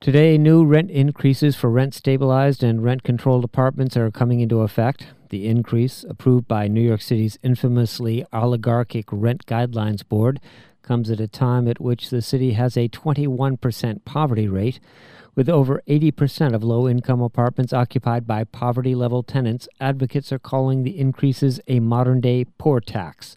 Today, new rent increases for rent-stabilized and rent-controlled apartments are coming into effect. The increase, approved by New York City's infamously oligarchic Rent Guidelines Board, comes at a time at which the city has a 21% poverty rate. With over 80% of low-income apartments occupied by poverty-level tenants, advocates are calling the increases a modern-day poor tax.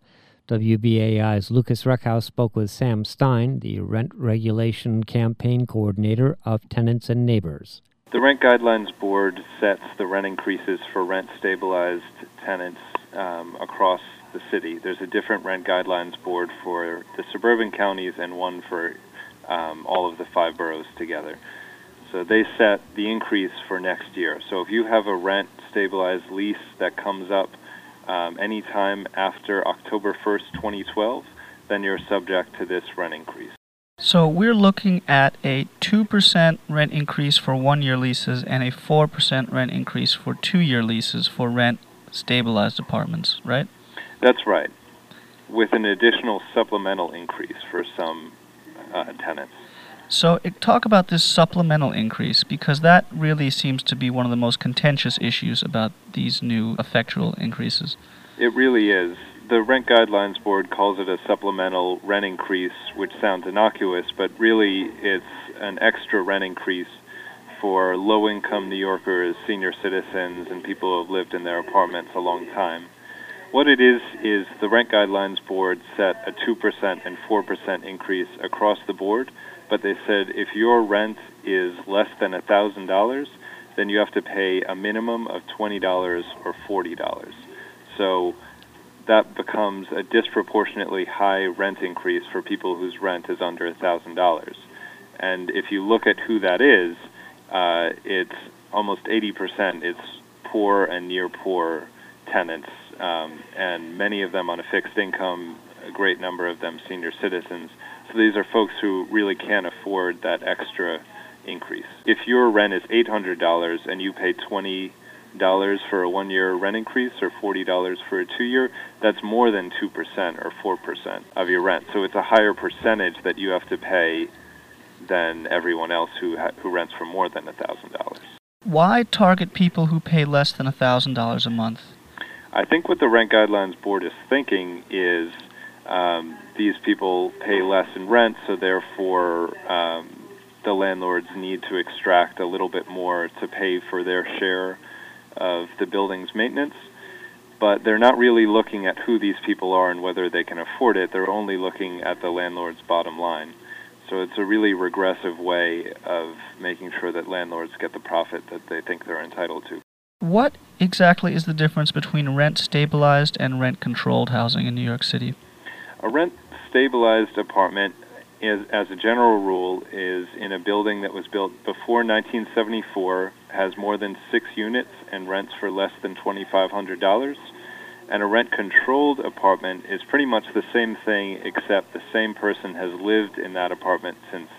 WBAI's Lucas Reckhouse spoke with Sam Stein, the rent regulation campaign coordinator of Tenants and Neighbors. The Rent Guidelines Board sets the rent increases for rent-stabilized tenants across the city. There's a different Rent Guidelines Board for the suburban counties and one for all of the 5 boroughs together. So they set the increase for next year. So if you have a rent-stabilized lease that comes up anytime after October 1st, 2012, then you're subject to this rent increase. So we're looking at a 2% rent increase for 1-year leases and a 4% rent increase for 2-year leases for rent-stabilized apartments, right? That's right, with an additional supplemental increase for some tenants. So talk about this supplemental increase, because that really seems to be one of the most contentious issues about these new effectual increases. It really is. The Rent Guidelines Board calls it a supplemental rent increase, which sounds innocuous, but really it's an extra rent increase for low-income New Yorkers, senior citizens, and people who have lived in their apartments a long time. What it is the Rent Guidelines Board set a 2% and 4% increase across the board, but they said if your rent is less than $1,000, then you have to pay a minimum of $20 or $40. So that becomes a disproportionately high rent increase for people whose rent is under $1,000. And if you look at who that is, it's almost 80%. It's poor and near poor tenants, and many of them on a fixed income, a great number of them senior citizens. So these are folks who really can't afford that extra increase. If your rent is $800 and you pay $20 for a 1-year rent increase or $40 for a 2-year, that's more than 2% or 4% of your rent. So it's a higher percentage that you have to pay than everyone else who rents for more than $1,000. Why target people who pay less than $1,000 a month? I think what the Rent Guidelines Board is thinking is these people pay less in rent, so therefore the landlords need to extract a little bit more to pay for their share of the building's maintenance. But they're not really looking at who these people are and whether they can afford it. They're only looking at the landlord's bottom line. So it's a really regressive way of making sure that landlords get the profit that they think they're entitled to. What exactly is the difference between rent-stabilized and rent-controlled housing in New York City? A rent-stabilized apartment, as a general rule, is in a building that was built before 1974, has more than 6 units, and rents for less than $2,500. And a rent-controlled apartment is pretty much the same thing, except the same person has lived in that apartment since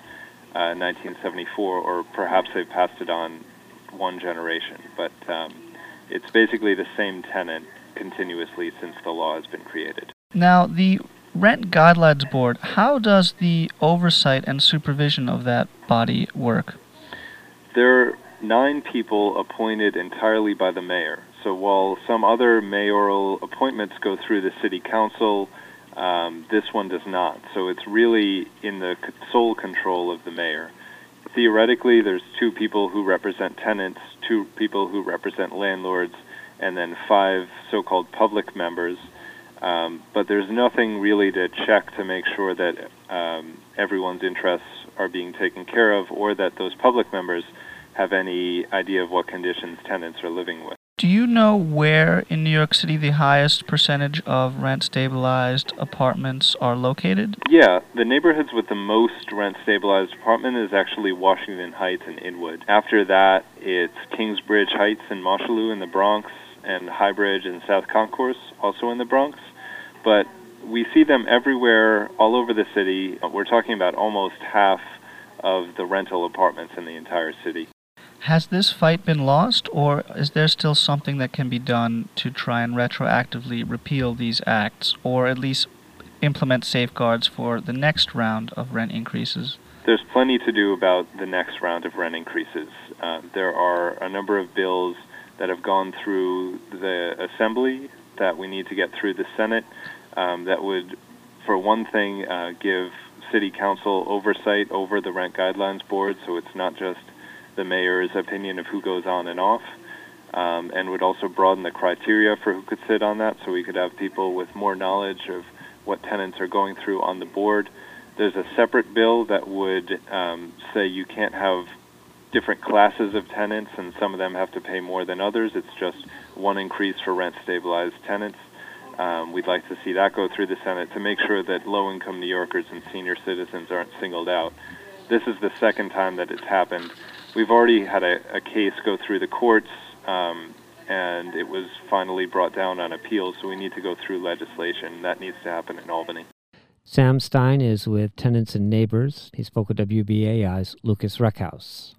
1974, or perhaps they've passed it on one generation. But it's basically the same tenant continuously since the law has been created. Now, the Rent Guidelines Board, how does the oversight and supervision of that body work? There are 9 people appointed entirely by the mayor. So while some other mayoral appointments go through the city council, this one does not. So it's really in the sole control of the mayor. Theoretically, there's 2 people who represent tenants, 2 people who represent landlords, and then 5 so-called public members. But there's nothing really to check to make sure that everyone's interests are being taken care of, or that those public members have any idea of what conditions tenants are living with. Do you know where in New York City the highest percentage of rent-stabilized apartments are located? Yeah, the neighborhoods with the most rent-stabilized apartment is actually Washington Heights and Inwood. After that, it's Kingsbridge Heights and Mosholu in the Bronx, and Highbridge and South Concourse, also in the Bronx. But we see them everywhere, all over the city. We're talking about almost half of the rental apartments in the entire city. Has this fight been lost, or is there still something that can be done to try and retroactively repeal these acts, or at least implement safeguards for the next round of rent increases? There's plenty to do about the next round of rent increases. There are a number of bills that have gone through the Assembly that we need to get through the Senate that would, for one thing, give City Council oversight over the Rent Guidelines Board, so it's not just the mayor's opinion of who goes on and off, and would also broaden the criteria for who could sit on that, so we could have people with more knowledge of what tenants are going through on the board. There's a separate bill that would say you can't have different classes of tenants, and some of them have to pay more than others. It's just one increase for rent-stabilized tenants. We'd like to see that go through the Senate to make sure that low-income New Yorkers and senior citizens aren't singled out. This is the second time that it's happened. We've already had a case go through the courts, and it was finally brought down on appeal, so we need to go through legislation. That needs to happen in Albany. Sam Stein is with Tenants and Neighbors. He spoke with WBAI's Lucas Reckhouse.